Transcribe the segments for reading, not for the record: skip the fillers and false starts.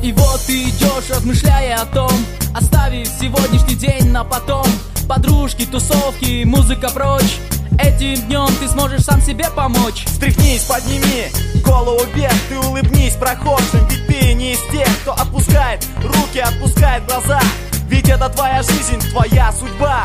И вот ты идешь, размышляя о том, оставив сегодняшний день на потом. Подружки, тусовки, музыка прочь. Этим днем ты сможешь сам себе помочь. Встряхнись, подними голову вверх, ты улыбнись прохожим. Ведь ты не из тех, кто отпускает руки, отпускает глаза. Ведь это твоя жизнь, твоя судьба.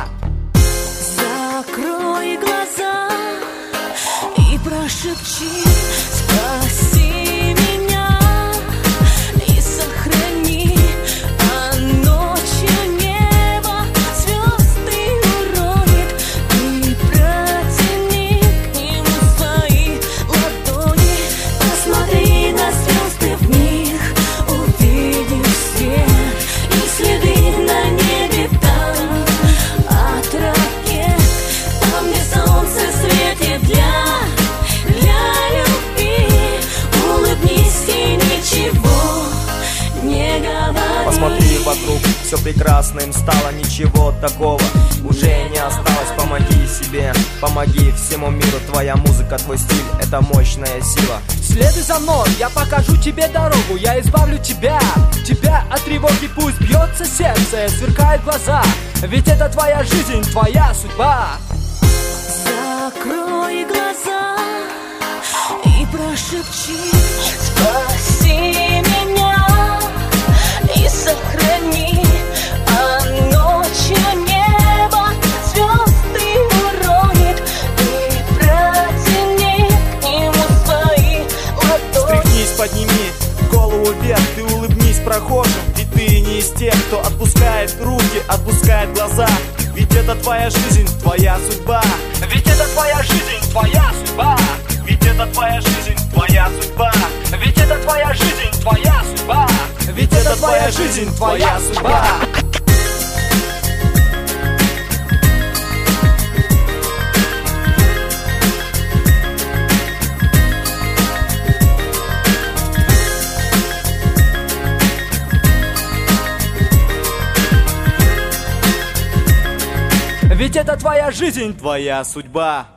Закрой глаза и прошепчи: спаси меня и сохрани. А ночью небо звезды уронит, и протяни к нему свои ладони. Посмотри на звезды, в них увидишь свет и следы на небе там от ракет. Там, где солнце светит для любви. Улыбнись и ничего не говори. Посмотри вокруг, все прекрасным стало, ничего такого уже не осталось. Помоги себе, помоги всему миру. Твоя музыка, твой стиль — это мощная сила. Следуй за мной, я покажу тебе дорогу. Я избавлю тебя от тревоги. Пусть бьется сердце, сверкают глаза. Ведь это твоя жизнь, твоя судьба. Закрой глаза и прошепчи: спаси меня и сохрани. А ночью небо звезды уронит, и протяни к нему свои ладони. Встряхнись, подними голову вверх, ты улыбнись прохожим. Ведь ты не из тех, кто отпускает руки, отпускает глаза. Ведь это твоя жизнь, твоя судьба. Ведь это твоя жизнь, твоя судьба. Ведь это твоя жизнь, твоя судьба. Ведь это твоя жизнь, твоя судьба. Ведь это твоя жизнь, твоя судьба. Ведь это твоя жизнь, Твоя судьба.